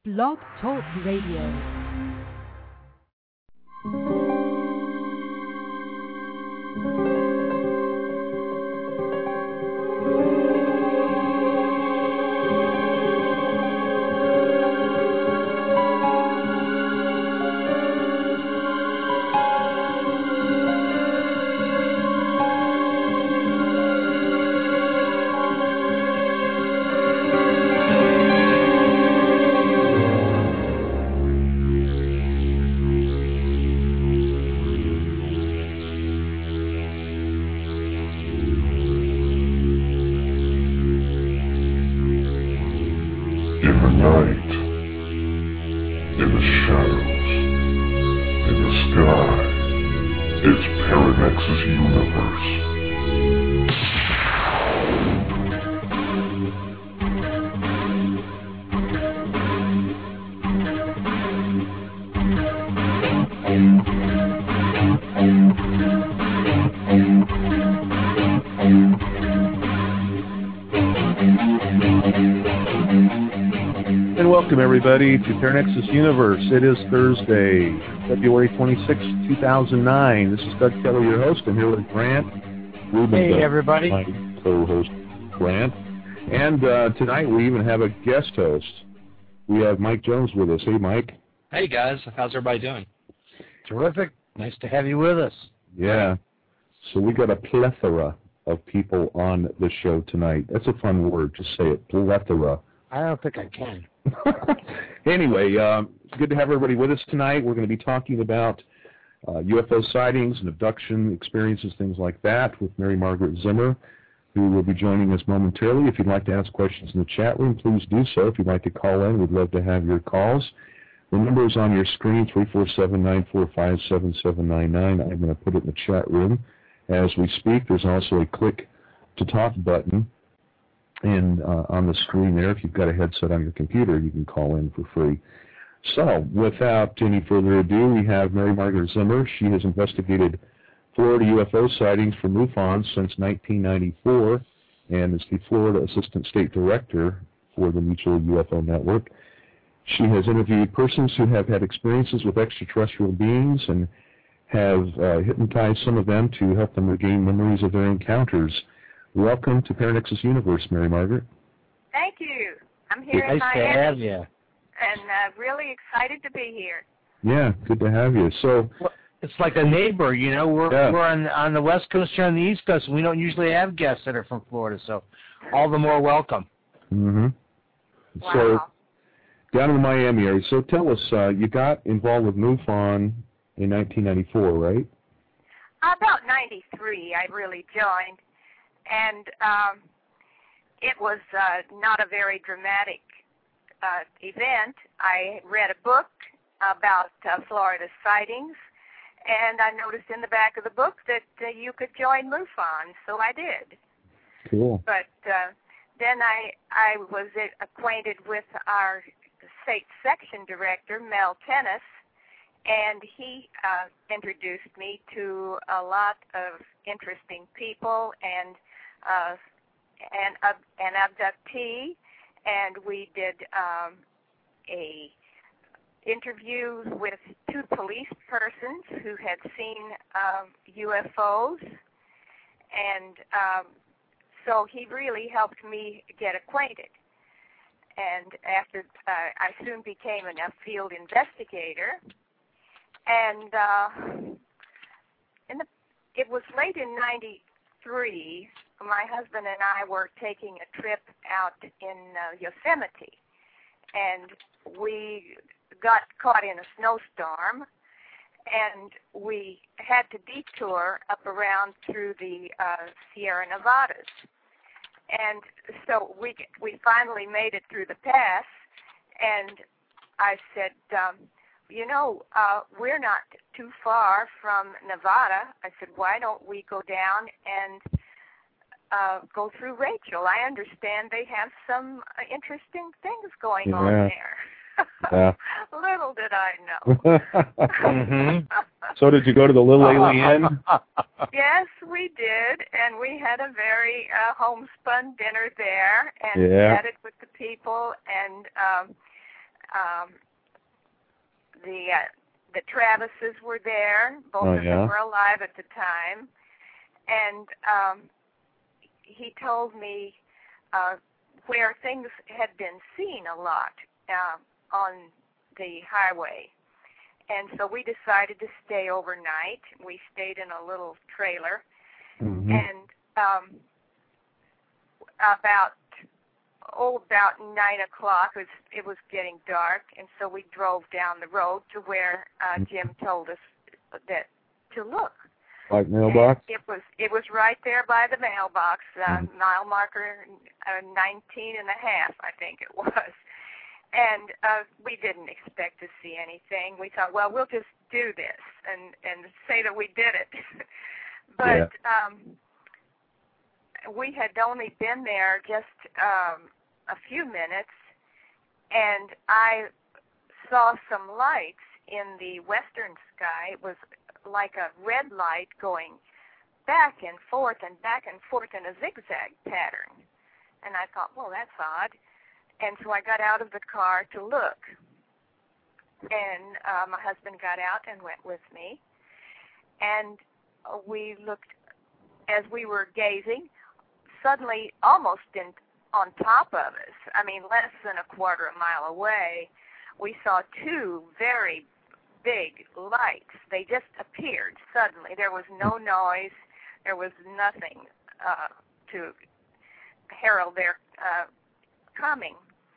Blog Talk Radio. Welcome, everybody, to Paranexus Universe. It is Thursday, February 26, 2009. This is Doug Kelly, your host. I'm here with Grant Rubin. Hey, everybody. My co-host, Grant. And tonight we even have a guest host. We have Mike Jones with us. Hey, Mike. Hey, guys. How's everybody doing? Terrific. Nice to have you with us. Yeah. So we got a plethora of people on the show tonight. That's a fun word. Just say it, plethora. I don't think I can. Anyway, good to have everybody with us tonight. We're going to be talking about UFO sightings and abduction experiences, things like that, with Mary Margaret Zimmer, who will be joining us momentarily. If you'd like to ask questions in the chat room, please do so. If you'd like to call in, we'd love to have your calls. The number is on your screen, 347-945-7799. I'm going to put it in the chat room as we speak. There's also a click to talk button. And on the screen there, if you've got a headset on your computer, you can call in for free. So, without any further ado, we have Mary Margaret Zimmer. She has investigated Florida UFO sightings for MUFON since 1994 and is the Florida Assistant State Director for the Mutual UFO Network. She has interviewed persons who have had experiences with extraterrestrial beings and have hypnotized some of them to help them regain memories of their encounters. Welcome to Paranexus Universe, Mary Margaret. Thank you. I'm here in Nice Miami. to have you. And really excited to be here. Yeah, good to have you. So, well, it's like a neighbor, you know. We're on the West Coast, you're on the East Coast, and we don't usually have guests that are from Florida, so all the more welcome. Mm-hmm. Wow. So, down in the Miami area. So tell us, you got involved with MUFON in 1994, right? About 93, I really joined. And it was not a very dramatic event. I read a book about Florida sightings, and I noticed in the back of the book that you could join MUFON, so I did. Cool. But then I was acquainted with our state section director, Mel Tennis, and he introduced me to a lot of interesting people and an abductee, and we did a interview with two police persons who had seen UFOs, and so he really helped me get acquainted. And after I soon became a field investigator, and it was late in '93. My husband and I were taking a trip out in Yosemite, and we got caught in a snowstorm, and we had to detour up around through the Sierra Nevadas. And so we finally made it through the pass, and I said, we're not too far from Nevada. I said, why don't we go down and go through Rachel? I understand they have some interesting things going on there. Yeah. Little did I know. Mm-hmm. So did you go to the Little Alien? Yes, we did, and we had a very homespun dinner there, and chatted with the people, and the Travises were there. Both of them were alive at the time. And he told me where things had been seen a lot on the highway. And so we decided to stay overnight. We stayed in a little trailer. Mm-hmm. And about 9 o'clock, it was getting dark, and so we drove down the road to where Jim told us that to look. Like mailbox? And it was right there by the mailbox, mile marker 19 and a half, I think it was. And we didn't expect to see anything. We thought, well, we'll just do this and say that we did it. But we had only been there just a few minutes, and I saw some lights in the western sky. It was like a red light going back and forth in a zigzag pattern. And I thought, well, that's odd. And so I got out of the car to look. And my husband got out and went with me. And we looked, as we were gazing, suddenly almost on top of us, I mean less than a quarter of a mile away, we saw two very big lights. They just appeared suddenly. There was no noise. There was nothing to herald their coming.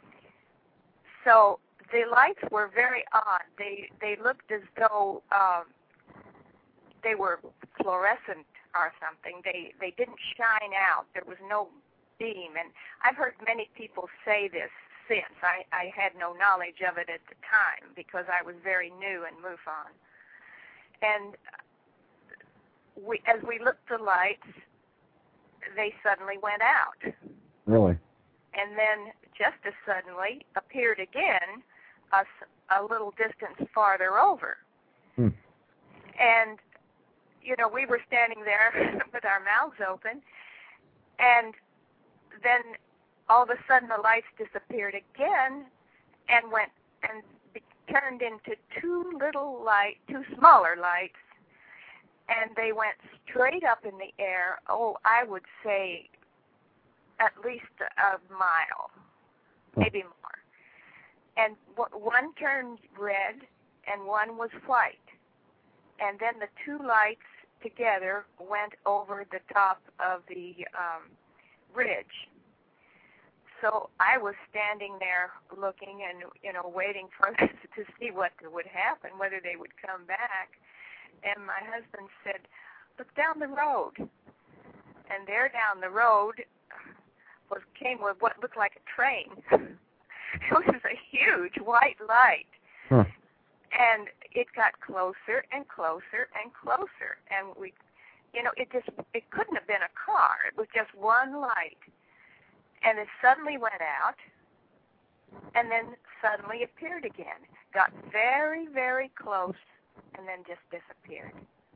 So the lights were very odd. They looked as though they were fluorescent or something. They didn't shine out. There was no beam. And I've heard many people say this since. I had no knowledge of it at the time because I was very new in MUFON. And as we looked at the lights, they suddenly went out. Really? And then just as suddenly appeared again a little distance farther over. And, you know, we were standing there with our mouths open, and then all of a sudden the lights disappeared again and went and turned into two smaller lights, and they went straight up in the air, I would say at least a mile, maybe more. And one turned red and one was white. And then the two lights together went over the top of the ridge. So I was standing there looking and, you know, waiting for this to see what would happen, whether they would come back. And my husband said, look down the road. And there down the road came with what looked like a train. It was a huge white light. And it got closer and closer and closer. And we, you know, it couldn't have been a car. It was just one light. And it suddenly went out, and then suddenly appeared again. Got very, very close, and then just disappeared.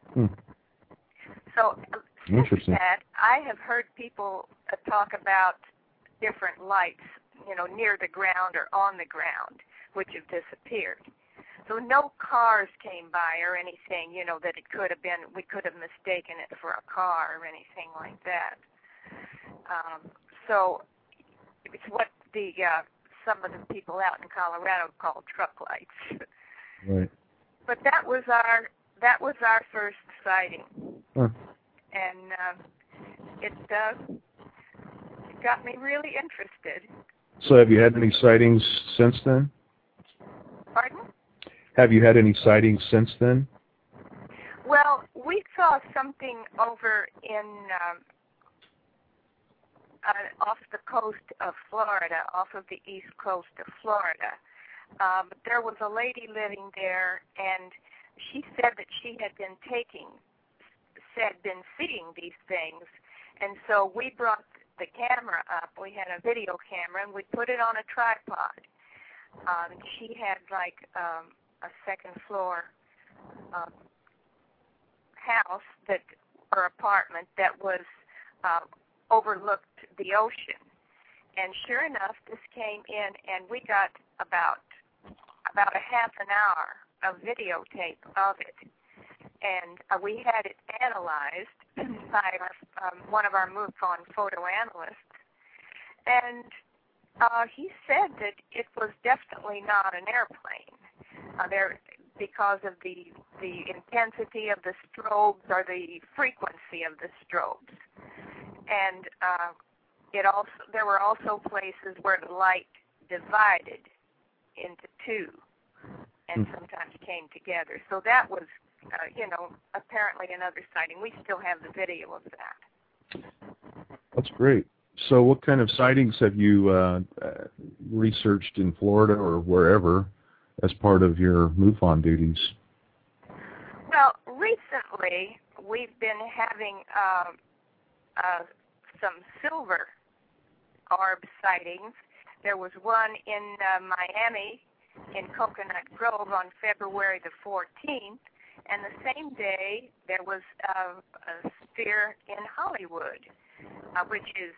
So since that, I have heard people talk about different lights, you know, near the ground or on the ground, which have disappeared. So no cars came by or anything, you know, that it could have been, we could have mistaken it for a car or anything like that. So it's what some of the people out in Colorado call truck lights. Right. But that was our first sighting, and it got me really interested. So have you had any sightings since then? Pardon? Have you had any sightings since then? Well, we saw something over in off the coast of Florida, off of the east coast of Florida. There was a lady living there, and she said that she had been seeing these things. And so we brought the camera up. We had a video camera, and we put it on a tripod. She had like a second floor house or apartment that was overlooked the ocean. And sure enough, this came in, and we got about about a half an hour of videotape of it. And we had it analyzed by one of our MUFON photo analysts. And he said that it was definitely not an airplane. Because of the intensity of the strobes or the frequency of the strobes. And there were also places where the light divided into two and sometimes came together. So that was, apparently another sighting. We still have the video of that. That's great. So what kind of sightings have you researched in Florida or wherever as part of your MUFON duties? Well, recently we've been having some silver orb sightings. There was one in Miami in Coconut Grove on February the 14th, and the same day there was a sphere in Hollywood, which is,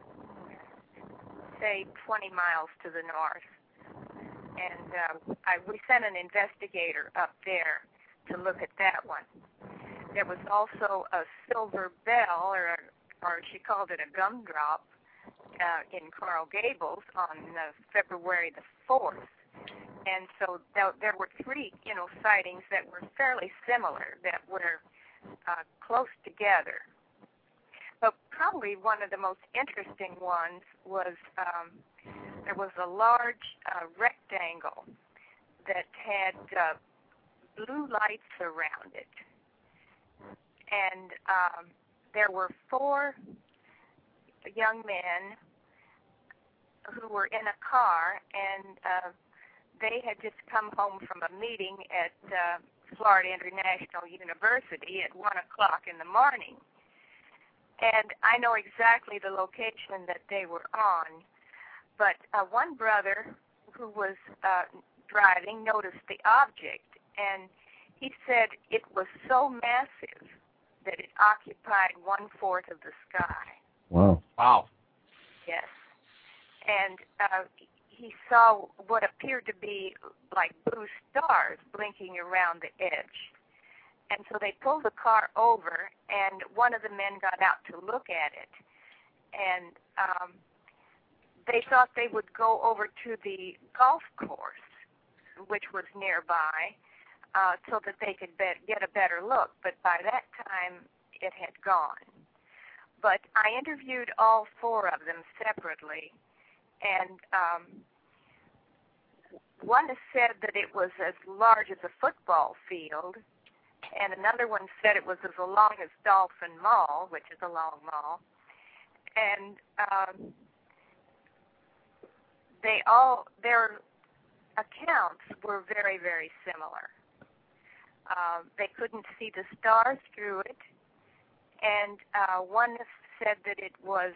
say, 20 miles to the north. And we sent an investigator up there to look at that one. There was also a silver bell, or she called it a gumdrop, in Coral Gables on February the 4th. And so there were three, sightings that were fairly similar, that were close together. But probably one of the most interesting ones was there was a large rectangle that had blue lights around it. And there were four young men who were in a car, and they had just come home from a meeting at Florida International University at 1 o'clock in the morning. And I know exactly the location that they were on, but one brother who was driving noticed the object, and he said it was so massive that it occupied 1/4 of the sky. Wow. Wow. Yes. And he saw what appeared to be like blue stars blinking around the edge. And so they pulled the car over, and one of the men got out to look at it. And they thought they would go over to the golf course, which was nearby, so that they could get a better look. But by that time, it had gone. But I interviewed all four of them separately, and one said that it was as large as a football field, and another one said it was as long as Dolphin Mall, which is a long mall. And their accounts were very, very similar. They couldn't see the stars through it, and one said that it was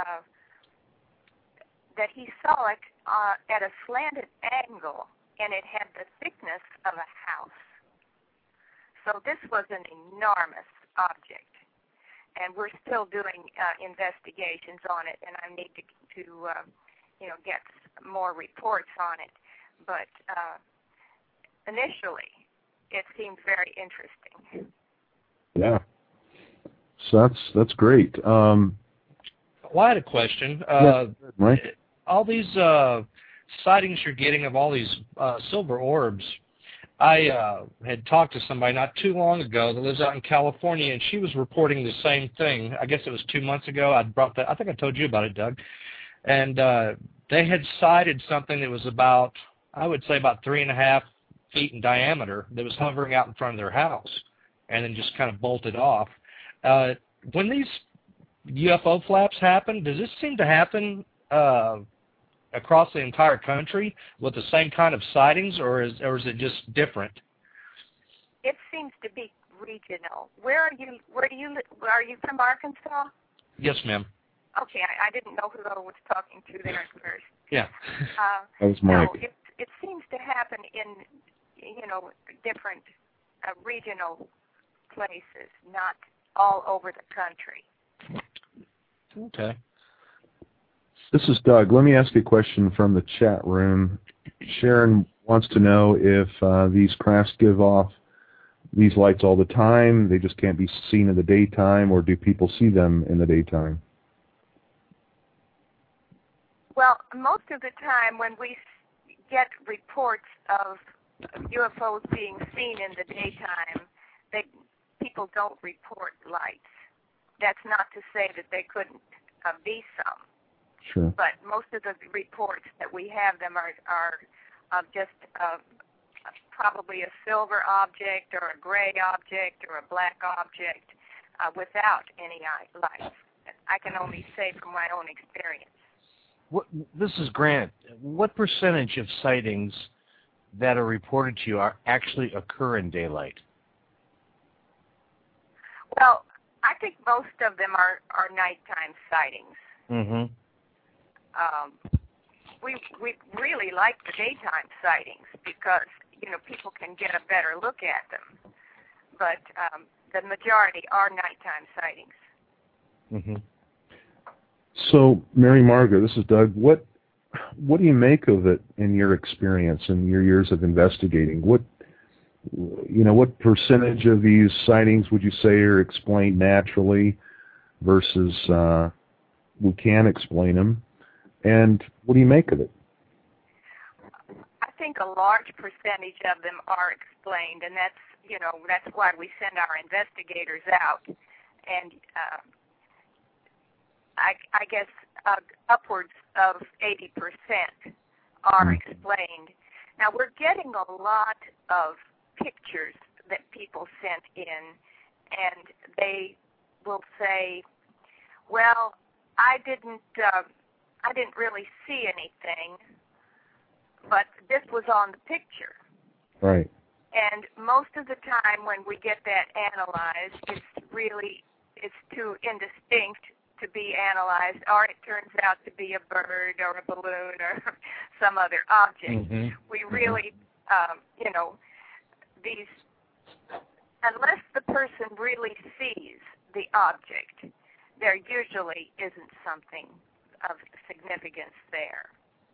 that he saw it at a slanted angle, and it had the thickness of a house. So this was an enormous object, and we're still doing investigations on it, and I need to get more reports on it. But initially, it seemed very interesting. Yeah. So that's great. Well, I had a question. Right. All these sightings you're getting of all these silver orbs, I had talked to somebody not too long ago that lives out in California, and she was reporting the same thing. I guess it was 2 months ago. I think I told you about it, Doug. And they had sighted something that was about, I would say, about 3.5 feet in diameter that was hovering out in front of their house and then just kind of bolted off. When these UFO flaps happen, does this seem to happen across the entire country with the same kind of sightings, or is it just different? It seems to be regional. Where do you live? Are you from Arkansas? Yes, ma'am. Okay, I didn't know who I was talking to there at first. Yeah. That was Mike. No, it seems to happen in different regional places, not all over the country. Okay. This is Doug. Let me ask you a question from the chat room. Sharon wants to know if these crafts give off these lights all the time, they just can't be seen in the daytime, or do people see them in the daytime? Well, most of the time when we get reports of UFOs being seen in the daytime, people don't report lights. That's not to say that there couldn't be some. Sure. But most of the reports that we have them are of just probably a silver object or a gray object or a black object without any lights. I can only say from my own experience. This is Grant. What percentage of sightings that are reported to you actually occur in daylight? Well, I think most of them are nighttime sightings. Mm-hmm. We really like the daytime sightings because, people can get a better look at them. But the majority are nighttime sightings. Mm-hmm. So, Mary Margaret, this is Doug. What do you make of it in your experience and your years of investigating? What percentage of these sightings would you say are explained naturally versus we can explain them? And what do you make of it? I think a large percentage of them are explained, and that's why we send our investigators out. And I guess upwards of 80% are explained. Now, we're getting a lot of pictures that people sent in, and they will say, well, I didn't really see anything, but this was on the picture. Right. And most of the time when we get that analyzed, it's too indistinct to be analyzed, or it turns out to be a bird or a balloon or some other object. Mm-hmm. We really, unless the person really sees the object, there usually isn't something of significance there.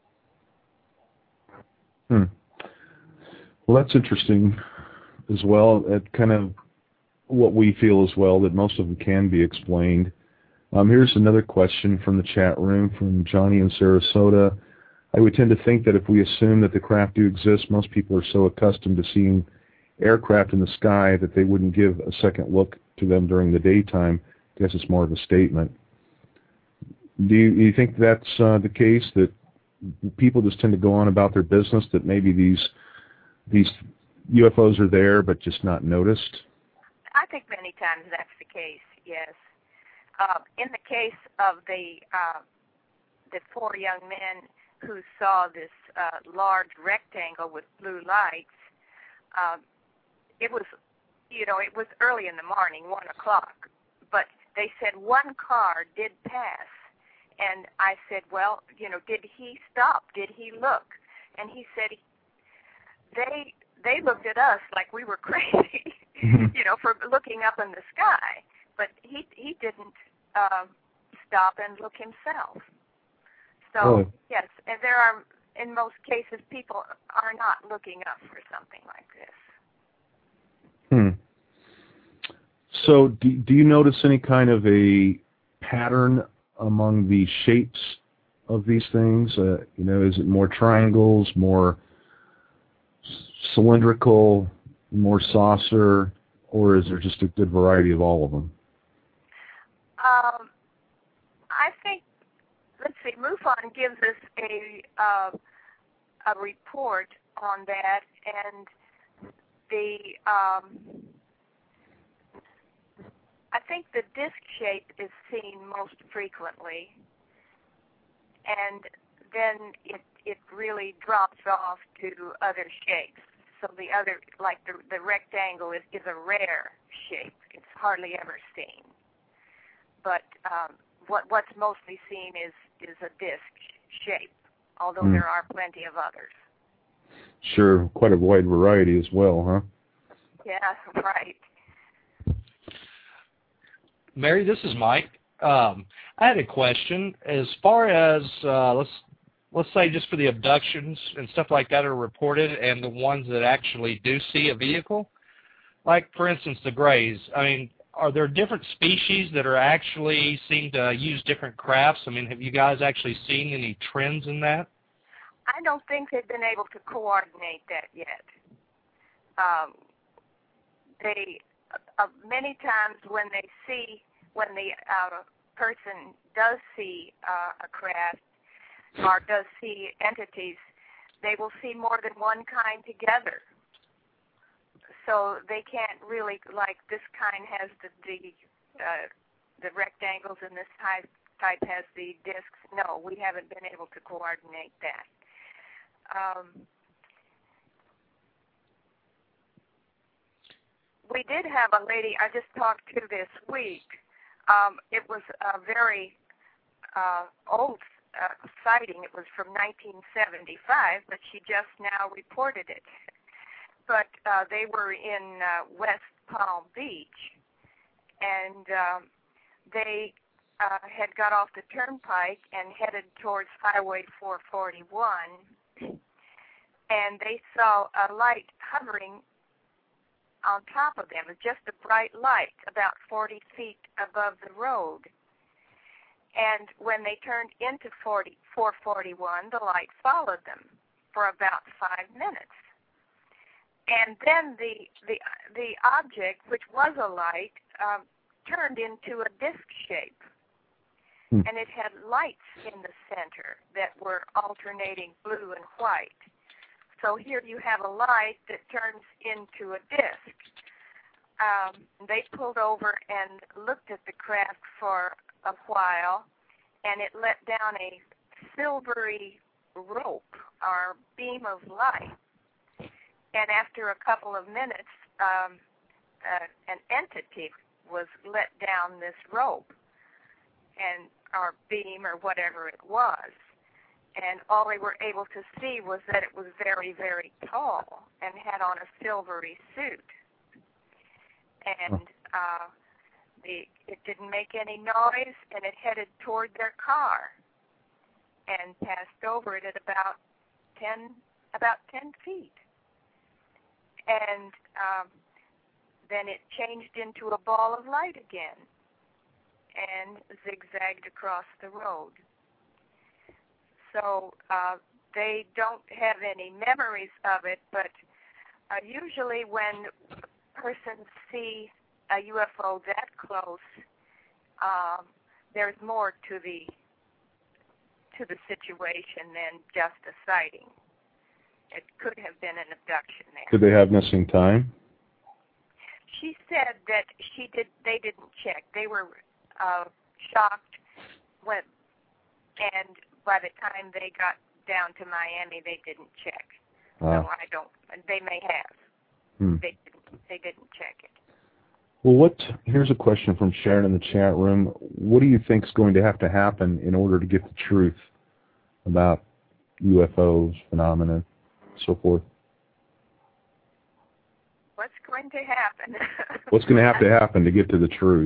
Well, that's interesting as well. At kind of what we feel as well, that most of them can be explained. Here's another question from the chat room from Johnny in Sarasota. I would tend to think that if we assume that the craft do exist, most people are so accustomed to seeing aircraft in the sky that they wouldn't give a second look to them during the daytime. I guess it's more of a statement. Do you think that's the case, that people just tend to go on about their business, that maybe these UFOs are there but just not noticed? I think many times that's the case, yes. In the case of the 4 young men who saw this large rectangle with blue lights, it was early in the morning, 1 o'clock, but they said one car did pass, and I said, well, did he stop? Did he look? And he said they looked at us like we were crazy, for looking up in the sky, but he didn't stop and look himself. So, yes, and there are, in most cases, people are not looking up for something like this. So do you notice any kind of a pattern among the shapes of these things? Is it more triangles, more cylindrical, more saucer, or is there just a good variety of all of them? I think, let's see, MUFON gives us a report on that, and I think the disc shape is seen most frequently, and then it really drops off to other shapes. So the other, like the rectangle, is a rare shape. It's hardly ever seen. But what's mostly seen is a disc shape, although there are plenty of others. Sure, quite a wide variety as well, huh? Yeah, right. Mary, this is Mike. I had a question. As far as let's say just for the abductions and stuff like that are reported, and the ones that actually do see a vehicle, like for instance the Greys, I mean, are there different species that are actually seem to use different crafts? I mean, have you guys actually seen any trends in that? I don't think they've been able to coordinate that yet. They many times when the person does see a craft or does see entities, they will see more than one kind together. So they can't really, like this kind has the rectangles and this type has the discs. No, we haven't been able to coordinate that. We did have a lady I just talked to this week. It was a very old sighting. It was from 1975, but she just now reported it. But they were in West Palm Beach, and they had got off the turnpike and headed towards Highway 441, and they saw a light hovering on top of them. It was just a bright light about 40 feet above the road. And when they turned into 441, the light followed them for about 5 minutes. And then the object, which was a light, turned into a disc shape. And it had lights in the center that were alternating blue and white. So here you have a light that turns into a disc. They pulled over and looked at the craft for a while, and it let down a silvery rope or beam of light. And after a couple of minutes, an entity was let down this rope or beam or whatever it was. And all they were able to see was that it was very, very tall and had on a silvery suit. And it didn't make any noise, and it headed toward their car and passed over it at about 10 feet. And then it changed into a ball of light again and zigzagged across the road. So they don't have any memories of it, but usually when persons see a UFO that close, there's more to the situation than just a sighting. It could have been an abduction there. Did they have missing time? She said that they didn't check. They were shocked and by the time they got down to Miami, they didn't check. So I don't. They may have. They didn't check it. Well, here's a question from Sharon in the chat room. What do you think is going to have to happen in order to get the truth about UFOs, phenomena, so forth? What's going to happen? What's going to have to happen to get to the truth?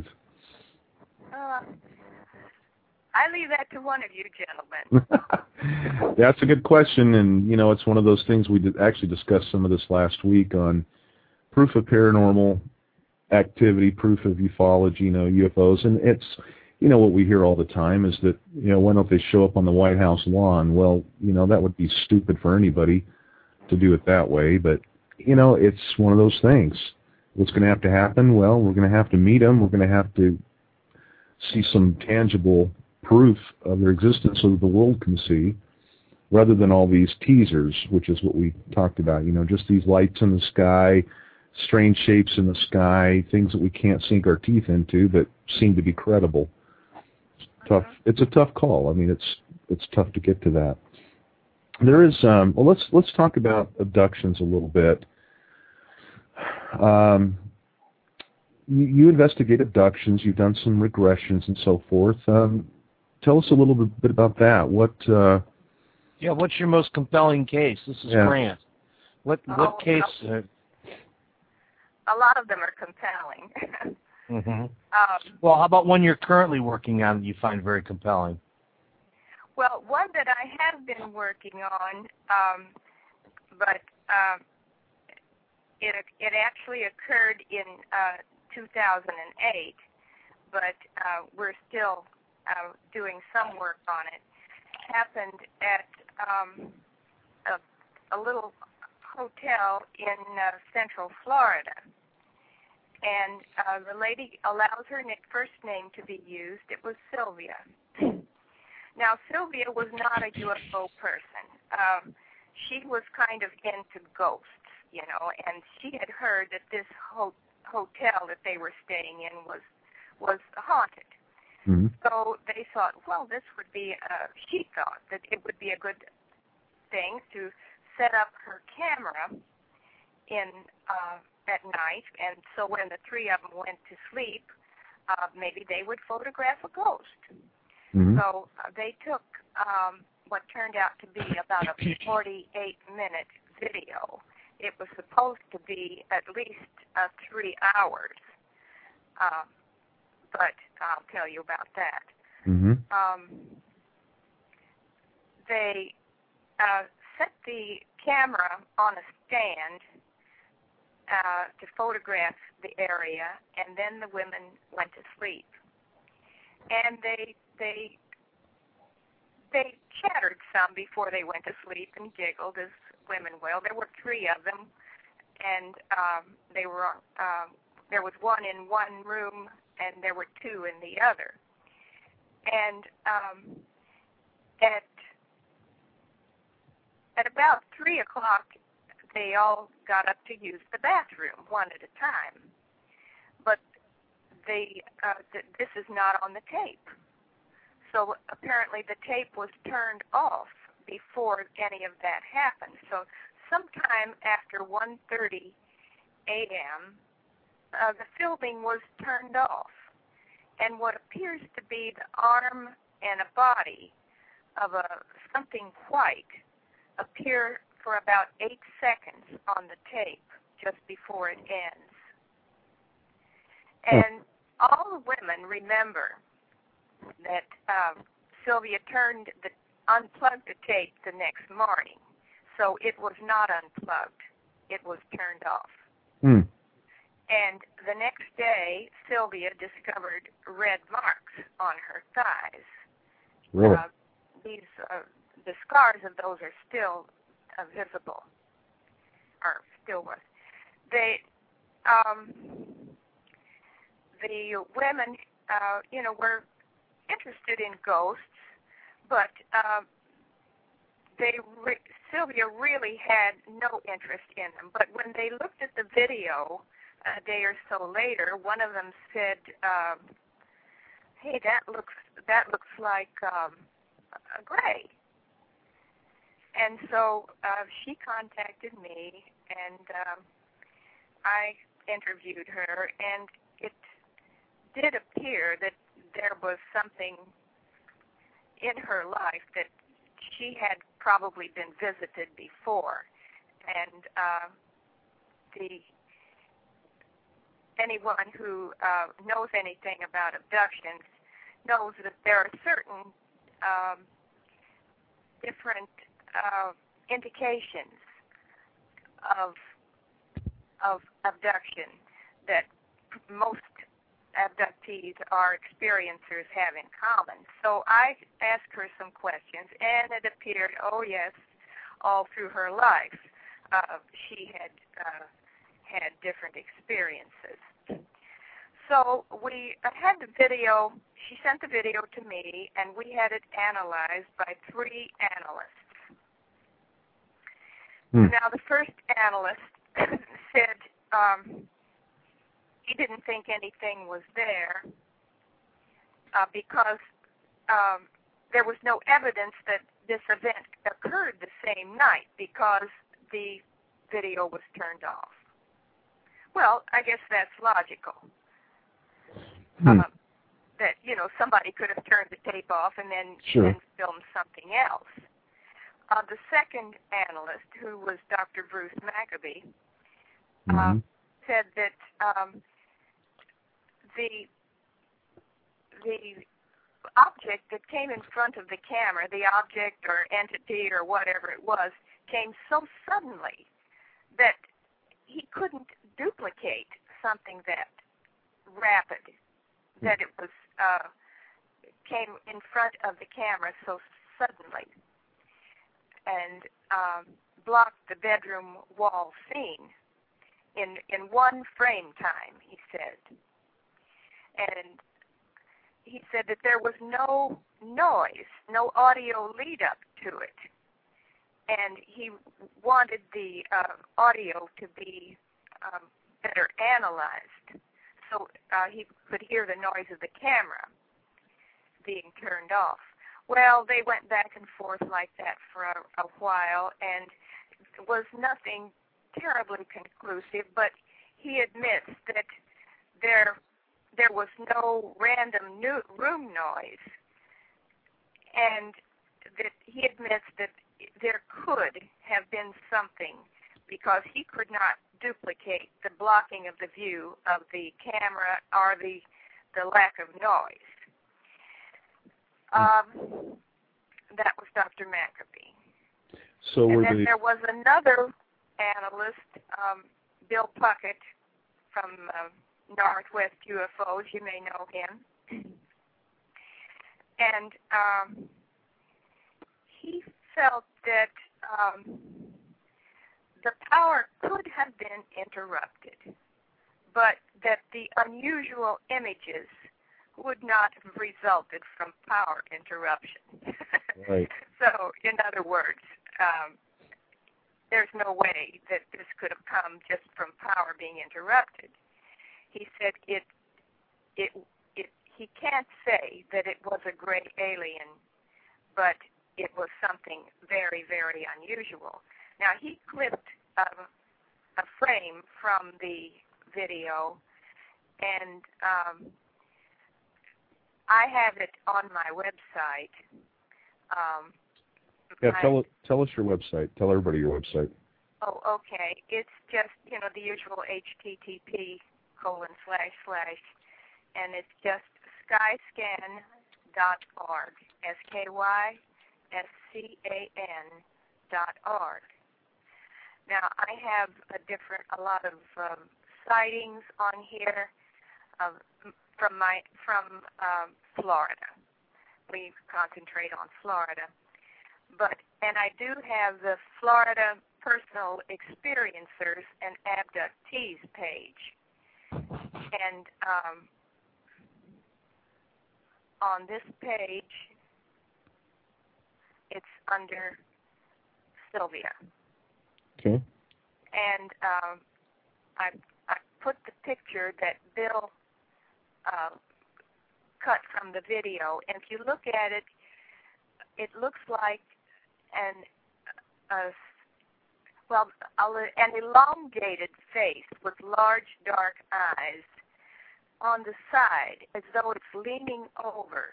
I leave that to one of you gentlemen. That's a good question, and it's one of those things we actually discussed some of this last week on proof of paranormal activity, proof of ufology, UFOs, and it's what we hear all the time is that why don't they show up on the White House lawn? Well, that would be stupid for anybody to do it that way, but it's one of those things. What's going to have to happen? Well, we're going to have to meet them. We're going to have to see some tangible proof of their existence so that the world can see, rather than all these teasers, which is what we talked about, just these lights in the sky, strange shapes in the sky, things that we can't sink our teeth into but seem to be credible. Tough. It's a tough call. I mean, it's tough to get to that. There is well, let's talk about abductions a little bit. You investigate abductions. You've done some regressions and so forth. Tell us a little bit about that. What's your most compelling case? This is Grant. What case? A lot of them are compelling. Mm-hmm. Well, how about one you're currently working on that you find very compelling? Well, one that I have been working on, but it actually occurred in 2008, but we're still doing some work on it. Happened at a little hotel in Central Florida. And the lady allows her first name to be used. It was Sylvia. Now, Sylvia was not a UFO person. She was kind of into ghosts, you know, and she had heard that this hotel that they were staying in was haunted. Mm-hmm. So they thought, well, this would be, she thought that it would be a good thing to set up her camera in at night, and so when the three of them went to sleep, maybe they would photograph a ghost. Mm-hmm. So they took what turned out to be about a 48-minute video. It was supposed to be at least 3 hours, but I'll tell you about that. Mm-hmm. They set the camera on a stand to photograph the area, and then the women went to sleep. And they chattered some before they went to sleep and giggled as women will. There were 3 of them, and they were there was one in one room, and there were 2 in the other. And at about 3 o'clock, they all got up to use the bathroom, one at a time. But this is not on the tape. So apparently the tape was turned off before any of that happened. So sometime after 1:30 a.m., the filming was turned off. And what appears to be the arm and a body of something white appear for about 8 seconds on the tape just before it ends. And all the women remember that Sylvia unplugged the tape the next morning. So it was not unplugged. It was turned off. Mm. And the next day, Sylvia discovered red marks on her thighs. Really? The scars of those are still visible, or still was. The women, were interested in ghosts, but Sylvia really had no interest in them. But when they looked at the video a day or so later, one of them said, "Hey, that looks like a gray." And so she contacted me, and I interviewed her, and it did appear that there was something in her life that she had probably been visited before. And anyone who knows anything about abductions knows that there are certain different indications of abduction that most abductees or experiencers have in common. So I asked her some questions, and it appeared, oh yes, all through her life, she had had different experiences. So we had the video. She sent the video to me, and we had it analyzed by 3 analysts. Now, the first analyst said he didn't think anything was there because there was no evidence that this event occurred the same night because the video was turned off. Well, I guess that's logical. That, somebody could have turned the tape off and then filmed something else. The second analyst, who was Dr. Bruce Maccabee, said that the object that came in front of the camera, the object or entity or whatever it was, came so suddenly that he couldn't duplicate something that rapid, that it was came in front of the camera so suddenly, and blocked the bedroom wall scene in one frame time, he said. And he said that there was no noise, no audio lead up to it. And he wanted the audio to be better analyzed so he could hear the noise of the camera being turned off. Well, they went back and forth like that for a while, and it was nothing terribly conclusive, but he admits that there was no random room noise, and that he admits that there could have been something, because he could not duplicate the blocking of the view of the camera or the lack of noise. That was Dr. McAfee. So and then there was another analyst, Bill Puckett from Northwest UFOs. You may know him. And he felt that the power could have been interrupted, but that the unusual images would not have resulted from power interruption. Right. So, in other words, there's no way that this could have come just from power being interrupted. He said he can't say that it was a gray alien, but it was something very, very unusual. Now, he clipped a frame from the video, and I have it on my website. Tell us your website. Tell everybody your website. Oh, okay. It's just, the usual HTTP:// and it's just skyscan.org, skyscan.org. Now, I have a lot of sightings on here from Florida. We concentrate on Florida. And I do have the Florida Personal Experiencers and Abductees page. And on this page, it's under Sylvia. Okay. And I put the picture that Bill cut from the video, and if you look at it, it looks like an elongated face with large dark eyes on the side, as though it's leaning over.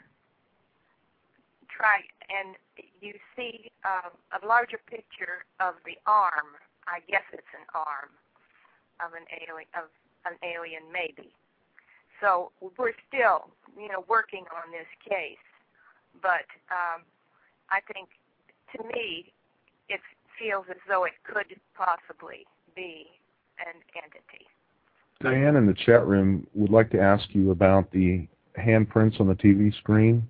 And you see a larger picture of the arm. I guess it's an arm of an alien, maybe. So we're still, working on this case. But I think, to me, it feels as though it could possibly be an entity. Diane in the chat room would like to ask you about the handprints on the TV screen.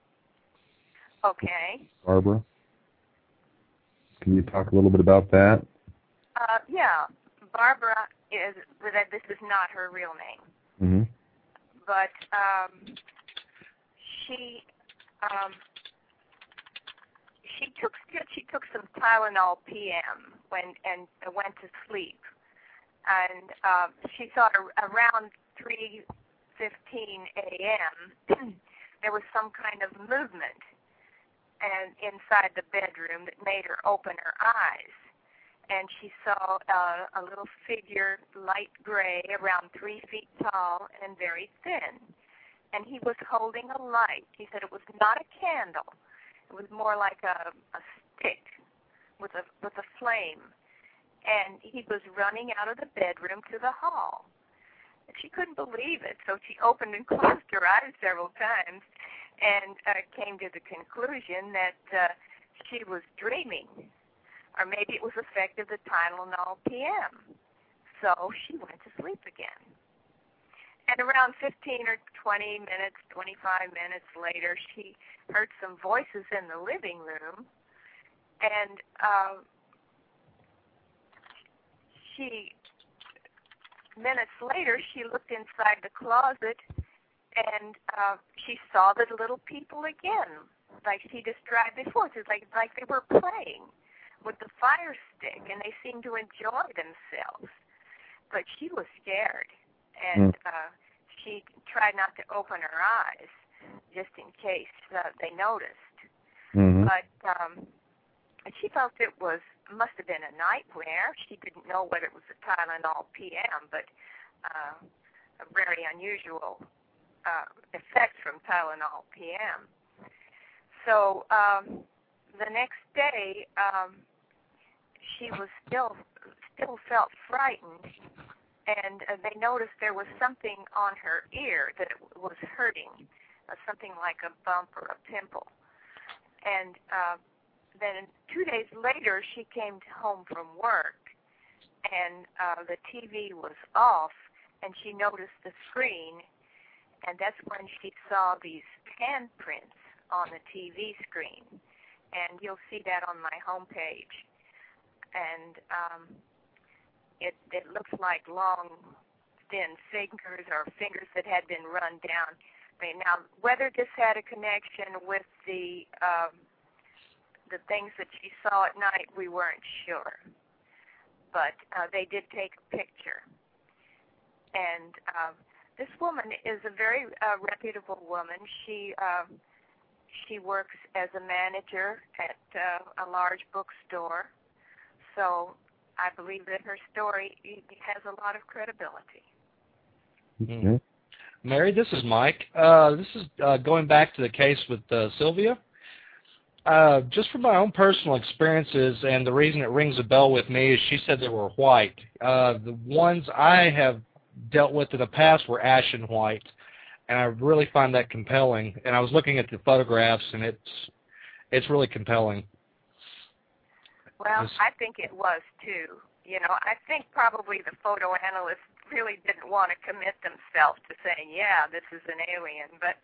Okay. Barbara, can you talk a little bit about that? Yeah. Barbara this is not her real name. Mm-hmm. But she took some Tylenol PM and went to sleep, and she thought around 3:15 a.m. there was some kind of movement and inside the bedroom that made her open her eyes. And she saw a little figure, light gray, around 3 feet tall and very thin. And he was holding a light. He said it was not a candle. It was more like a stick with a flame. And he was running out of the bedroom to the hall. And she couldn't believe it, so she opened and closed her eyes several times. and came to the conclusion that she was dreaming, or maybe it was effect of the Tylenol PM. So she went to sleep again. And around 15 or 20 minutes, 25 minutes later, she heard some voices in the living room, and minutes later, she looked inside the closet, and she saw the little people again, like she described before. It's like they were playing with the fire stick, and they seemed to enjoy themselves. But she was scared, and she tried not to open her eyes, just in case they noticed. Mm-hmm. But she felt it must have been a nightmare. She didn't know whether it was a Tylenol PM, but a very unusual effect from Tylenol PM. So the next day, she was still felt frightened, and they noticed there was something on her ear that it was hurting, something like a bump or a pimple. And then 2 days later, she came home from work, and the TV was off, and she noticed the screen, and that's when she saw these handprints on the TV screen. And you'll see that on my homepage. And it looks like long, thin fingers, or fingers that had been run down. Now, whether this had a connection with the things that she saw at night, we weren't sure. But they did take a picture. And this woman is a very reputable woman. She works as a manager at a large bookstore. So I believe that her story has a lot of credibility. Okay. Mary, this is Mike. This is going back to the case with Sylvia. Just from my own personal experiences, and the reason it rings a bell with me is she said they were white. The ones I have dealt with in the past were ashen white, and I really find that compelling. And I was looking at the photographs, and it's really compelling. Well, I think it was too. You know, I think probably the photo analysts really didn't want to commit themselves to saying, yeah, this is an alien, but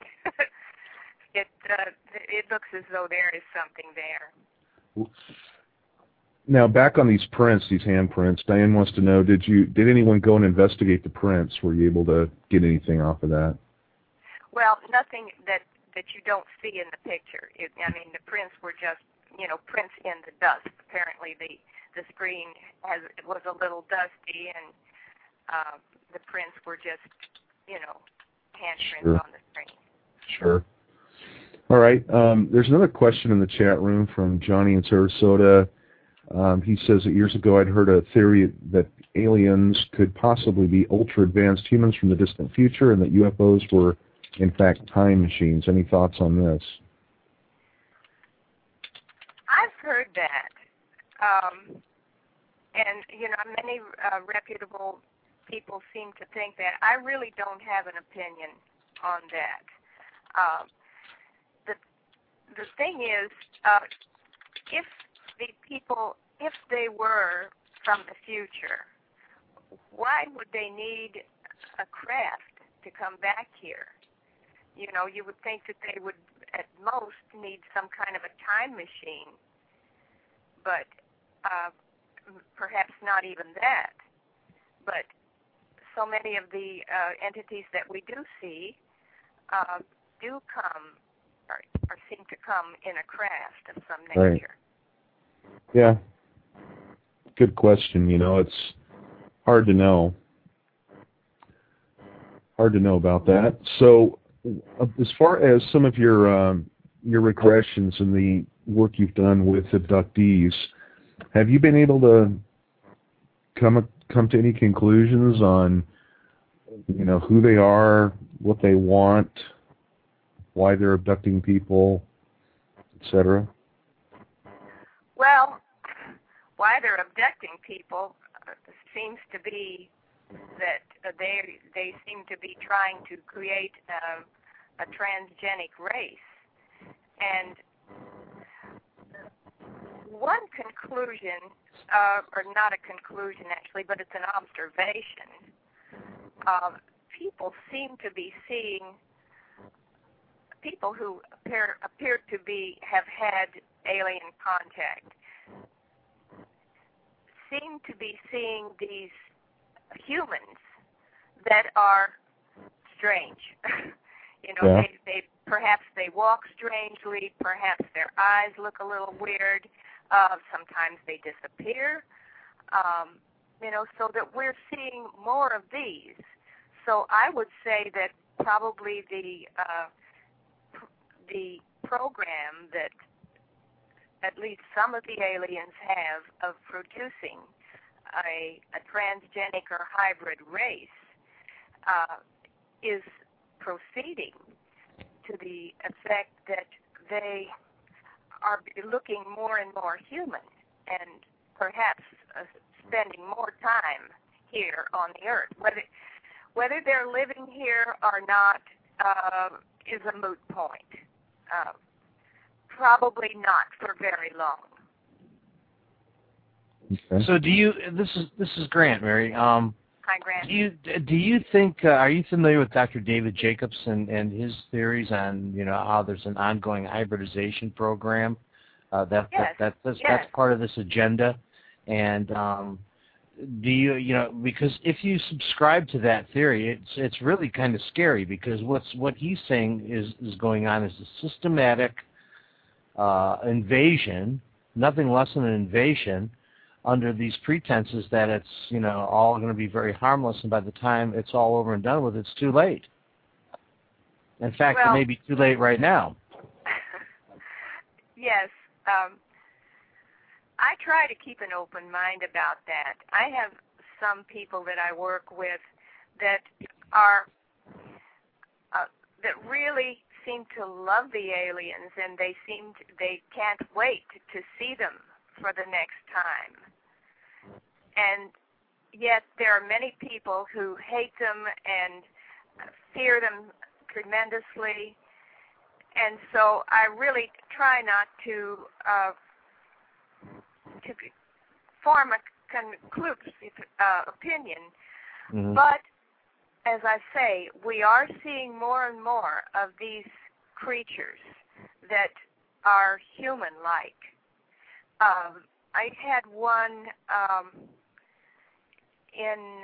it looks as though there is something there. Now, back on these prints, these handprints, Diane wants to know, did anyone go and investigate the prints? Were you able to get anything off of that? Well, nothing that you don't see in the picture. I mean, the prints were just, prints in the dust. Apparently, the screen was a little dusty, and the prints were just, handprints on the screen. Sure. All right. There's another question in the chat room from Johnny in Sarasota. He says that years ago I'd heard a theory that aliens could possibly be ultra-advanced humans from the distant future and that UFOs were, in fact, time machines. Any thoughts on this? I've heard that. And, many reputable people seem to think that. I really don't have an opinion on that. The thing is, if they were from the future, why would they need a craft to come back here? You would think that they would at most need some kind of a time machine, but perhaps not even that. But so many of the entities that we do see do come or seem to come in a craft of some nature. Right. Yeah. Good question. It's hard to know. Hard to know about that. So, as far as some of your regressions and the work you've done with abductees, have you been able to come to any conclusions on, who they are, what they want, why they're abducting people, etc.? Well, why they're abducting people seems to be that they seem to be trying to create a transgenic race. And one conclusion, or not a conclusion actually, but it's an observation, people seem to be seeing, people who appear to have had alien contact, seem to be seeing these humans that are strange. Yeah. They perhaps they walk strangely, perhaps their eyes look a little weird, sometimes they disappear, so that we're seeing more of these. So I would say that probably the program that at least some of the aliens have of producing a transgenic or hybrid race is proceeding to the effect that they are looking more and more human and perhaps spending more time here on the earth. Whether they're living here or not is a moot point. Probably not for very long. Okay. So this is Grant, Mary. Hi, Grant. Do you think, are you familiar with Dr. David Jacobs and his theories on, how there's an ongoing hybridization program? That's part of this agenda. And do you, because if you subscribe to that theory, it's really kind of scary, because what he's saying is going on is a systematic invasion, nothing less than an invasion, under these pretenses that it's, all going to be very harmless, and by the time it's all over and done with, it's too late. In fact, it may be too late right now. Yes. I try to keep an open mind about that. I have some people that I work with that are that really seem to love the aliens, and they can't wait to see them for the next time. And yet there are many people who hate them and fear them tremendously. And so I really try not to form a conclusive opinion. Mm-hmm. But as I say, we are seeing more and more of these creatures that are human-like. I had one in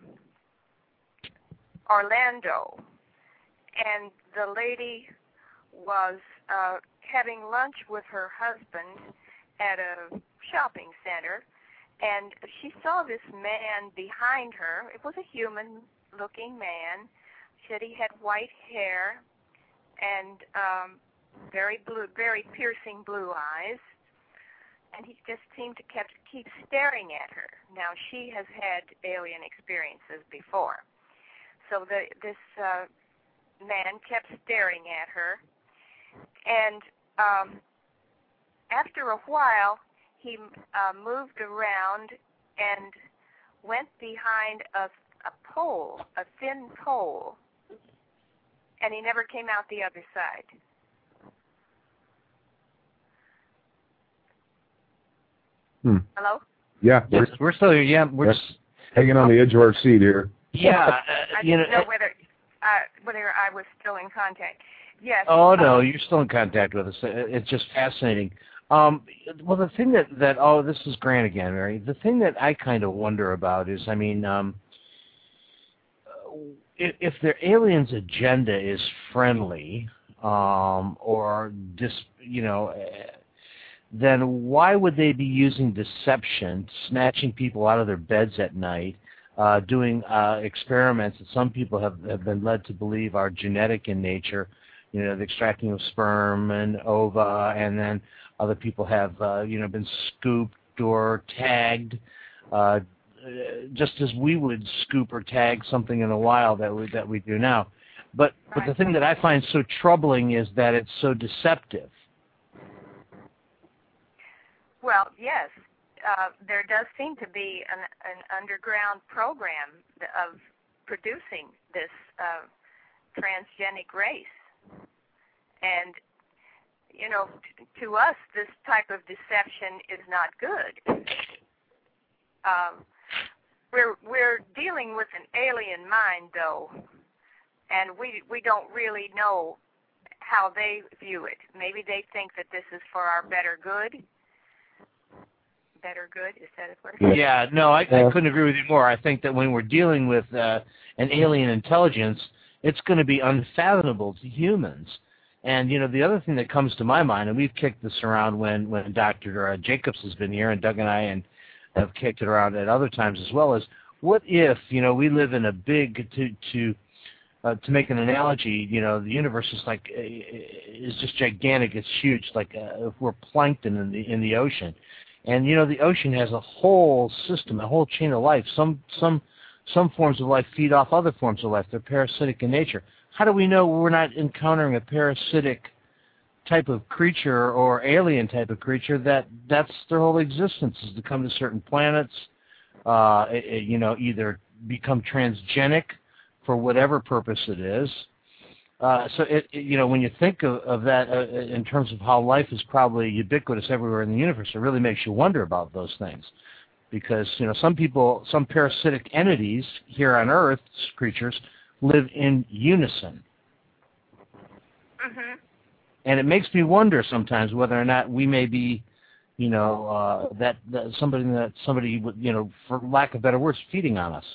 Orlando, and the lady was having lunch with her husband at a shopping center, and she saw this man behind her. It was a human-looking man. She said he had white hair and very piercing blue eyes. And he just seemed to keep staring at her. Now, she has had alien experiences before. So this man kept staring at her. And after a while, he moved around and went behind a pole, a thin pole, and he never came out the other side. Hello? Yeah. Yes, we're still here. Yeah, we're just hanging on the edge of our seat here. Yeah. I didn't know whether I was still in contact. Yes. Oh, no, you're still in contact with us. It's just fascinating. Well, the thing that this is Grant again, Mary. The thing that I kind of wonder about is, I mean, if their aliens' agenda is friendly, or then why would they be using deception, snatching people out of their beds at night, doing experiments that some people have been led to believe are genetic in nature, the extracting of sperm and ova, and then other people have, been scooped or tagged, just as we would scoop or tag something in the wild that we do now. But the thing that I find so troubling is that it's so deceptive. Well, yes, there does seem to be an underground program of producing this transgenic race. And, to us, this type of deception is not good. We're dealing with an alien mind, though, and we don't really know how they view it. Maybe they think that this is for our better good. Better good, is that a word? Yeah, no, I couldn't agree with you more. I think that when we're dealing with an alien intelligence, it's going to be unfathomable to humans. And, the other thing that comes to my mind, and we've kicked this around when Dr. Jacobs has been here, and Doug and I have kicked it around at other times as well, is what if, we live in a big, to make an analogy, the universe is just gigantic, it's huge, like if we're plankton in the ocean. And, the ocean has a whole system, a whole chain of life. Some forms of life feed off other forms of life. They're parasitic in nature. How do we know we're not encountering a parasitic type of creature or alien type of creature that's their whole existence, is to come to certain planets, either become transgenic for whatever purpose it is. So when you think of that in terms of how life is probably ubiquitous everywhere in the universe, it really makes you wonder about those things. Because, some parasitic entities here on Earth, creatures, live in unison. Mm-hmm. And it makes me wonder sometimes whether or not we may be, that somebody, for lack of better words, feeding on us.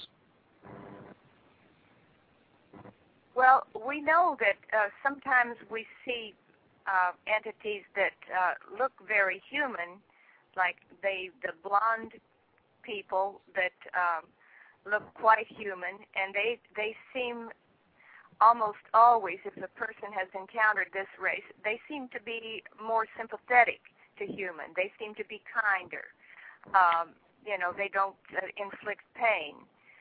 Well, we know that sometimes we see entities that look very human, like the blonde people that look quite human, and they seem almost always, if a person has encountered this race, they seem to be more sympathetic to human. They seem to be kinder. They don't inflict pain.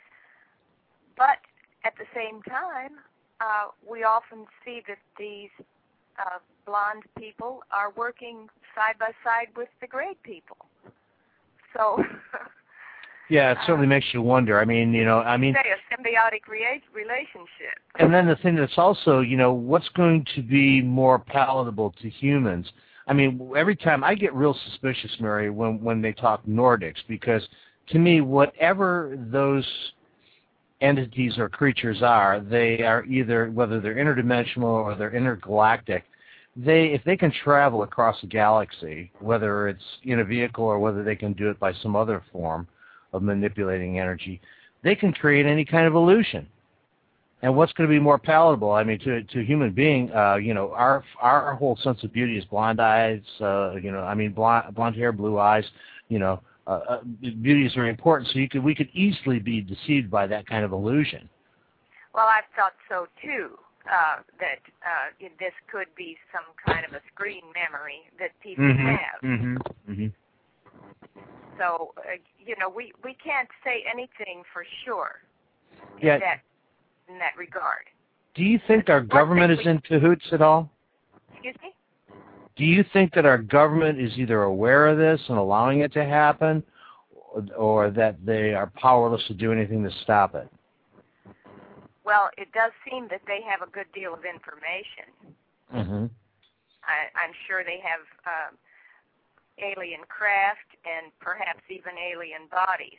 But at the same time, we often see that these blonde people are working side by side with the gray people. So... Yeah, it certainly makes you wonder. Say a symbiotic relationship. And then the thing that's also, what's going to be more palatable to humans? Every time I get real suspicious, Mary, when they talk Nordics, because to me, whatever those entities or creatures are, they are either, whether they're interdimensional or they're intergalactic, if they can travel across a galaxy, whether it's in a vehicle or whether they can do it by some other form of manipulating energy, they can create any kind of illusion. And what's going to be more palatable? To a human being, our whole sense of beauty is blonde eyes. Blonde hair, blue eyes. Beauty is very important. So we could easily be deceived by that kind of illusion. Well, I've thought so too. That this could be some kind of a screen memory that people have. Mm-hmm. Mm-hmm. So, we can't say anything for sure in that regard. Do you think our government is in cahoots at all? Excuse me? Do you think that our government is either aware of this and allowing it to happen, or that they are powerless to do anything to stop it? Well, it does seem that they have a good deal of information. Mm-hmm. I'm sure they have alien craft and perhaps even alien bodies.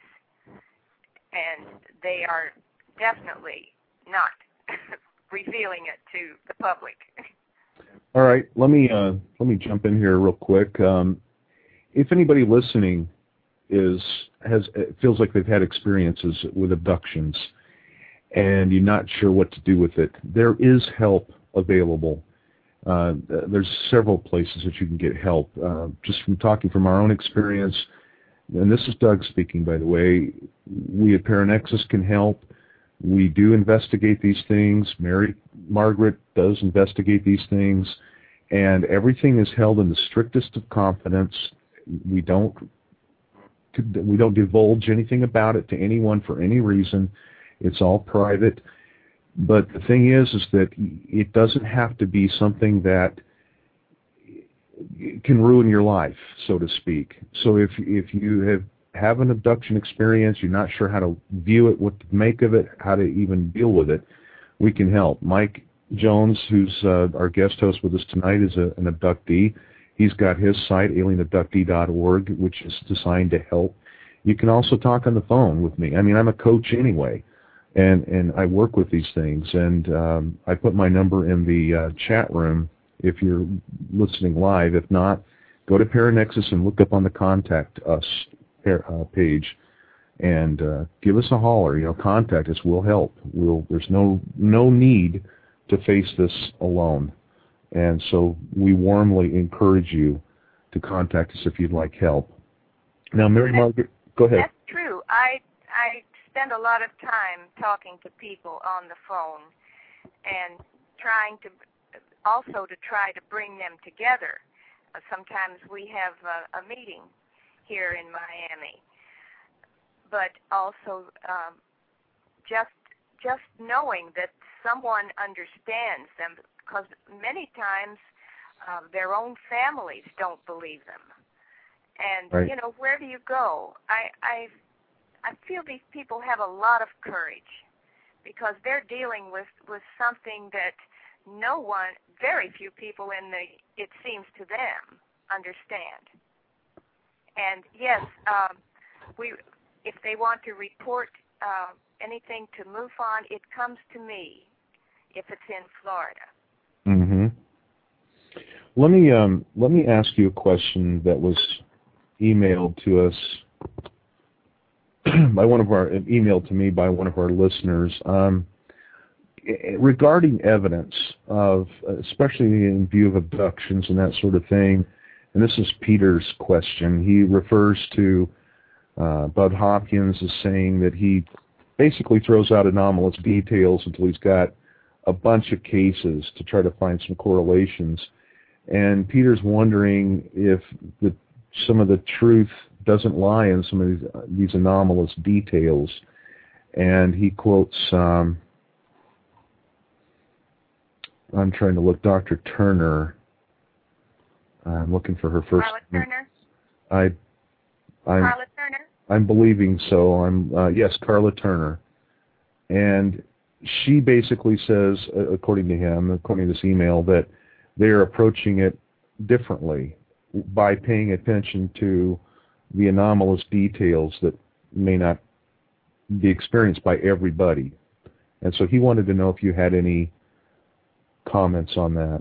And they are definitely not revealing it to the public. All right, let me jump in here real quick. If anybody listening feels like they've had experiences with abductions and you're not sure what to do with it, there is help available. There's several places that you can get help. Just from talking from our own experience, and this is Doug speaking, by the way, we at Paranexus can help. We do investigate these things. Margaret does investigate these things, and everything is held in the strictest of confidence. We don't divulge anything about it to anyone for any reason. It's all private. But the thing is that it doesn't have to be something that can ruin your life, so to speak. So if you have an abduction experience, you're not sure how to view it, what to make of it, how to even deal with it, we can help. Mike Jones, who's our guest host with us tonight, is an abductee. He's got his site, alienabductee.org, which is designed to help. You can also talk on the phone with me. I mean, I'm a coach anyway, and I work with these things. And I put my number in the chat room if you're listening live. If not, go to Paranexus and look up on the Contact Us page and give us a holler. Contact us. We'll help. There's no need to face this alone. And so we warmly encourage you to contact us if you'd like help. Now, Mary Margaret, go ahead. That's true. I spend a lot of time talking to people on the phone and trying to bring them together. Sometimes we have a meeting here in Miami, but also just knowing that someone understands them, because many times their own families don't believe them. And, right. Where do you go? I feel these people have a lot of courage because they're dealing with something that very few people it seems to them, understand. And yes, if they want to report anything to MUFON, it comes to me if it's in Florida. Mm-hmm. Let me ask you a question that was emailed to us emailed to me by one of our listeners regarding evidence of, especially in view of abductions and that sort of thing. And this is Peter's question. He refers to Bud Hopkins as saying that he basically throws out anomalous details until he's got a bunch of cases to try to find some correlations. And Peter's wondering if some of the truth doesn't lie in some of these anomalous details. And he quotes, I'm trying to look, Dr. Turner. I'm looking for her first name. Carla Turner? Carla Turner? I'm believing so. Yes, Carla Turner. And she basically says, according to this email, that they're approaching it differently by paying attention to the anomalous details that may not be experienced by everybody. And so he wanted to know if you had any comments on that.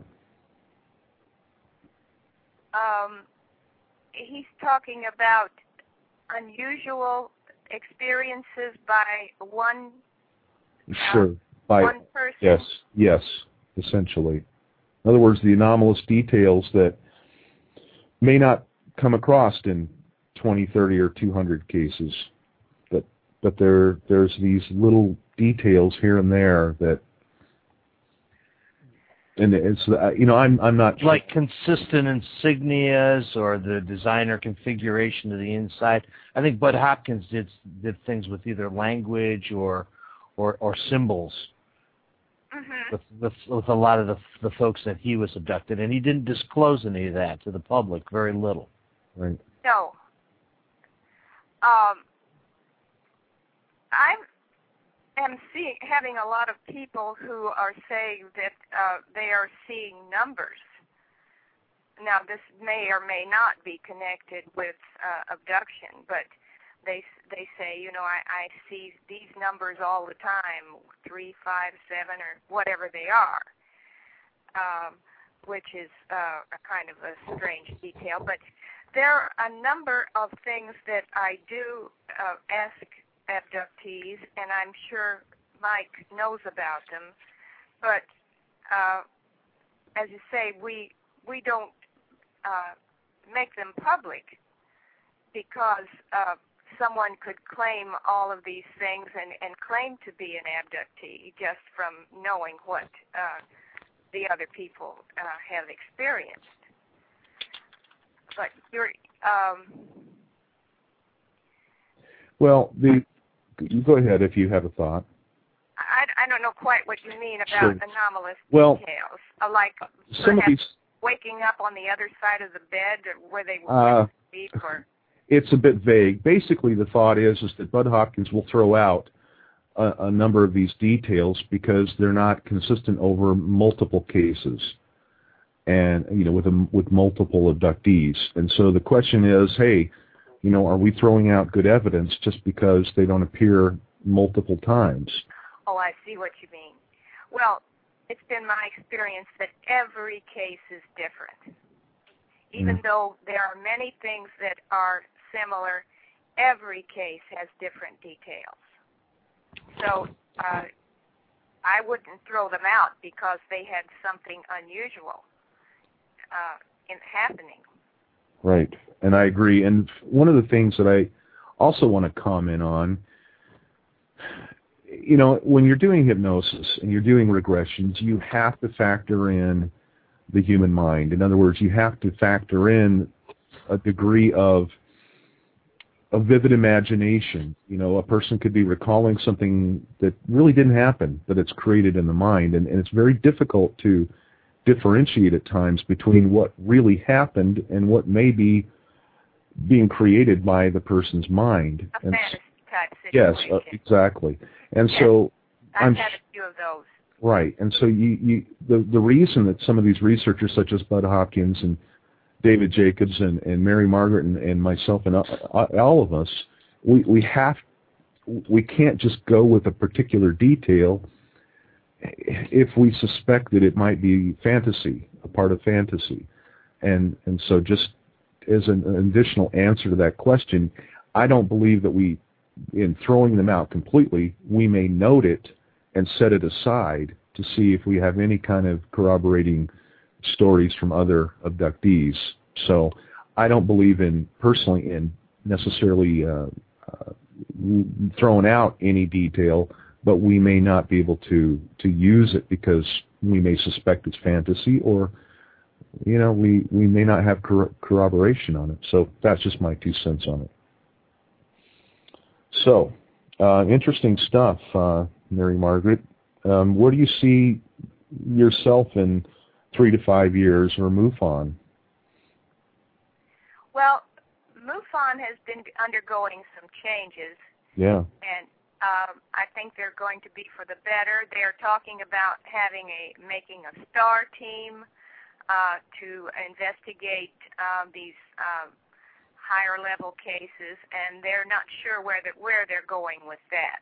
He's talking about unusual experiences by one Sure. one person. Yes, essentially. In other words, the anomalous details that may not come across in 20, 30, or 200 cases, but there's these little details here and there that, and it's I'm not like consistent insignias or the designer configuration of the inside. I think Bud Hopkins did things with either language or symbols. Mm-hmm. With a lot of the folks that he was abducted, and he didn't disclose any of that to the public, very little. Right. No. I am having a lot of people who are saying that they are seeing numbers. Now, this may or may not be connected with abduction, but they say, I see these numbers all the time, 3, 5, 7, or whatever they are, which is a kind of a strange detail. But there are a number of things that I do ask abductees, and I'm sure Mike knows about them. But as you say, we don't make them public because someone could claim all of these things and claim to be an abductee just from knowing what the other people have experienced. But you're... Well, you go ahead if you have a thought. I don't know quite what you mean about Sure. anomalous Well, details. Like some of these... waking up on the other side of the bed where they were asleep, or... It's a bit vague. Basically, the thought is that Bud Hopkins will throw out a number of these details because they're not consistent over multiple cases, and with multiple abductees. And so the question is, hey, are we throwing out good evidence just because they don't appear multiple times? Oh, I see what you mean. Well, it's been my experience that every case is different. Even though there are many things that are similar, every case has different details. So I wouldn't throw them out because they had something unusual in happening. Right, and I agree. And one of the things that I also want to comment on, when you're doing hypnosis and you're doing regressions, you have to factor in the human mind. In other words, you have to factor in a degree of a vivid imagination. A person could be recalling something that really didn't happen, but it's created in the mind, and it's very difficult to differentiate at times between what really happened and what may be being created by the person's mind. A fantasy type situation. Yes, exactly. And yes. So I've had a few of those. Right, and so the reason that some of these researchers, such as Bud Hopkins and David Jacobs and Mary Margaret and myself and all of us, we can't just go with a particular detail if we suspect that it might be fantasy, a part of fantasy. And so just as an additional answer to that question, I don't believe that in throwing them out completely, we may note it and set it aside to see if we have any kind of corroborating stories from other abductees. So I don't believe personally in necessarily throwing out any detail, but we may not be able to use it because we may suspect it's fantasy, or we may not have corroboration on it. So that's just my 2 cents on it. So interesting stuff, Mary Margaret. Where do you see yourself in 3 to 5 years, or MUFON? Well, MUFON has been undergoing some changes. Yeah. And I think they're going to be for the better. They're talking about making a STAR team to investigate these higher level cases, and they're not sure where they're going with that.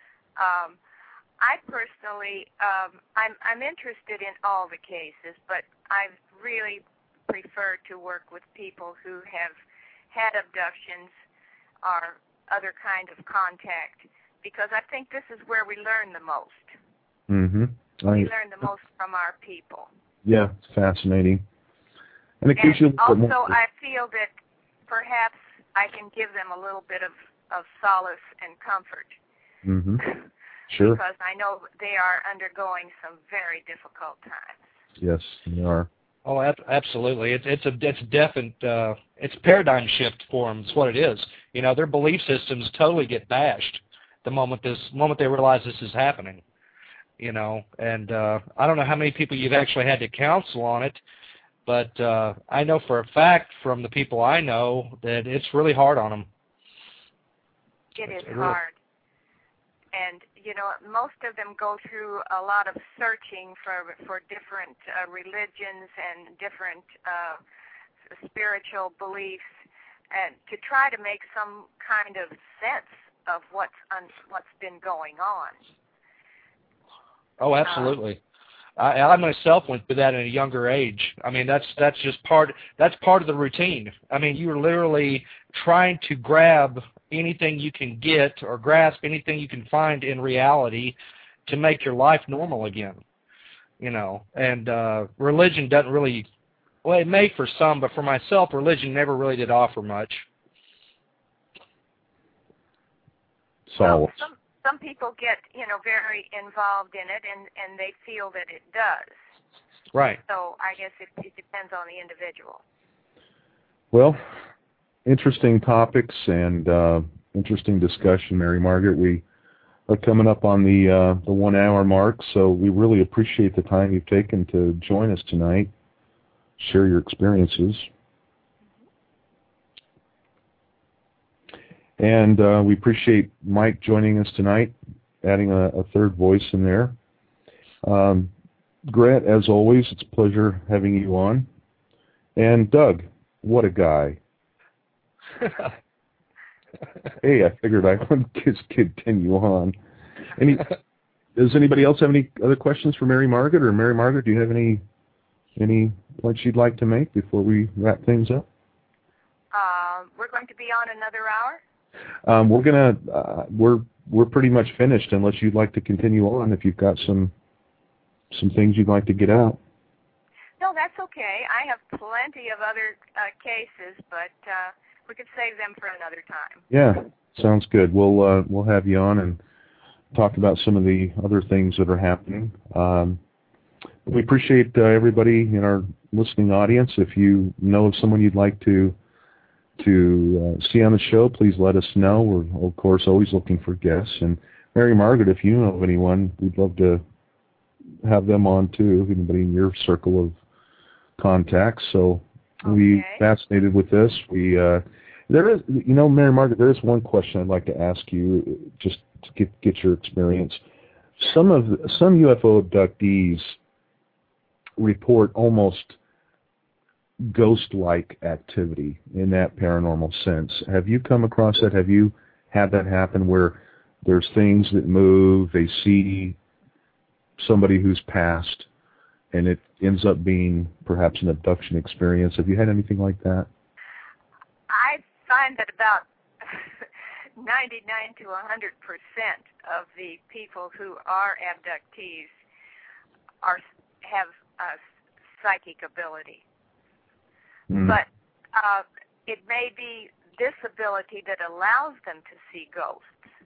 I personally, I'm interested in all the cases, but I really prefer to work with people who have had abductions or other kind of contact, because I think this is where we learn the most. Mm-hmm. We learn the most from our people. Yeah, it's fascinating. And it gives you also, I feel that perhaps I can give them a little bit of solace and comfort. Mm-hmm. Sure. Because I know they are undergoing some very difficult times. Yes, they are. Oh, absolutely. It's it's paradigm shift for them. It's what it is. Their belief systems totally get bashed the moment they realize this is happening. And I don't know how many people you've actually had to counsel on it, but I know for a fact from the people I know that it's really hard on them. It is hard. And, most of them go through a lot of searching for different religions and different spiritual beliefs, and to try to make some kind of sense of what's been going on. Oh, absolutely. I myself went through that at a younger age. I mean, that's just part of the routine. I mean, you're literally trying to grab anything you can get or grasp anything you can find in reality to make your life normal again. And religion doesn't really, well, it may for some, but for myself, religion never really did offer much. So some people get, very involved in it, and they feel that it does. Right. So I guess it depends on the individual. Well, interesting topics and interesting discussion, Mary Margaret. We are coming up on the 1 hour mark, so we really appreciate the time you've taken to join us tonight, share your experiences. And we appreciate Mike joining us tonight. adding a third voice in there. Grant, as always, it's a pleasure having you on. And Doug, what a guy. Hey, I figured I would just continue on. Does anybody else have any other questions for Mary Margaret? Or Mary Margaret, do you have any points you'd like to make before we wrap things up? We're going to be on another hour? We're pretty much finished unless you'd like to continue on if you've got some things you'd like to get out. No, that's okay. I have plenty of other cases, but we could save them for another time. Yeah, sounds good. We'll have you on and talk about some of the other things that are happening. We appreciate everybody in our listening audience. If you know of someone you'd like to see on the show, please let us know. We're, of course, always looking for guests. And Mary Margaret, if you know of anyone, we'd love to have them on too, anybody in your circle of contacts. So we're fascinated with this. There is, Mary Margaret, there is one question I'd like to ask you, just to get your experience. Some UFO abductees report almost ghost-like activity in that paranormal sense. Have you come across that? Have you had that happen where there's things that move, they see somebody who's passed, and it ends up being perhaps an abduction experience? Have you had anything like that? I find that about 99 to 100% of the people who are abductees have psychic ability. But it may be this ability that allows them to see ghosts.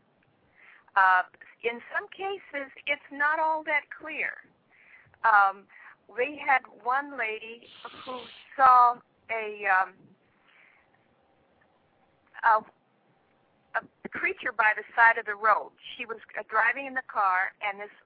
In some cases, it's not all that clear. We had one lady who saw a creature by the side of the road. She was driving in the car, and this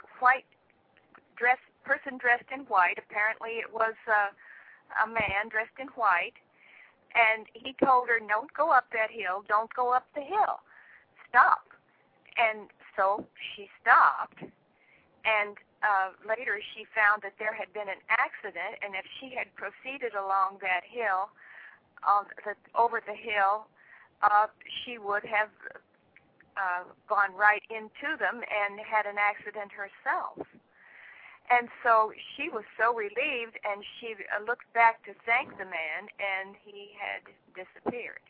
person dressed in white, apparently it was a man dressed in white, and he told her, don't go up that hill, don't go up the hill, stop. And so she stopped, and later she found that there had been an accident, and if she had proceeded along that hill, over the hill, she would have gone right into them and had an accident herself. And so she was so relieved, and she looked back to thank the man, and he had disappeared.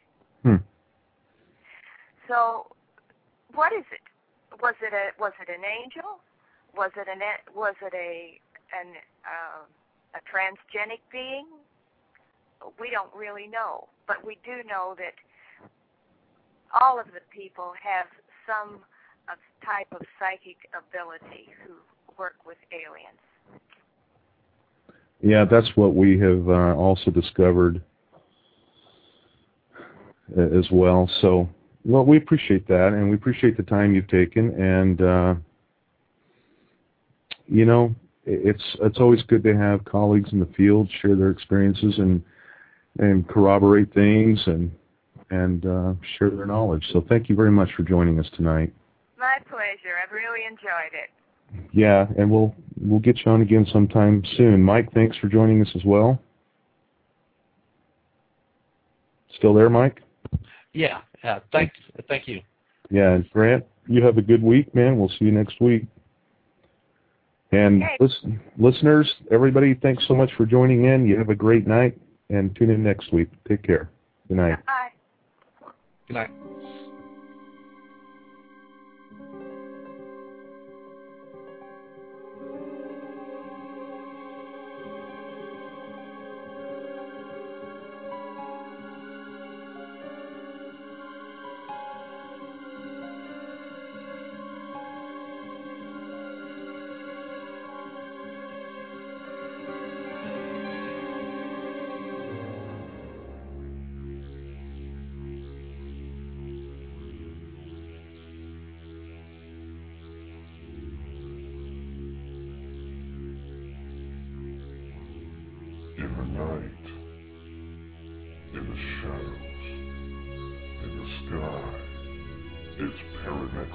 So, what is it? Was it an angel? Was it a transgenic being? We don't really know, but we do know that all of the people have some type of psychic ability who work with aliens. Yeah, that's what we have also discovered as well. So, well, we appreciate that, and we appreciate the time you've taken. And it's always good to have colleagues in the field share their experiences and corroborate things and share their knowledge. So, thank you very much for joining us tonight. My pleasure. I've really enjoyed it. Yeah, and we'll get you on again sometime soon. Mike, thanks for joining us as well. Still there, Mike? Yeah. Thank you. Yeah, and Grant, you have a good week, man. We'll see you next week. And listeners, everybody, thanks so much for joining in. You have a great night, and tune in next week. Take care. Good night. Bye. Good night.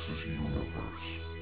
universe.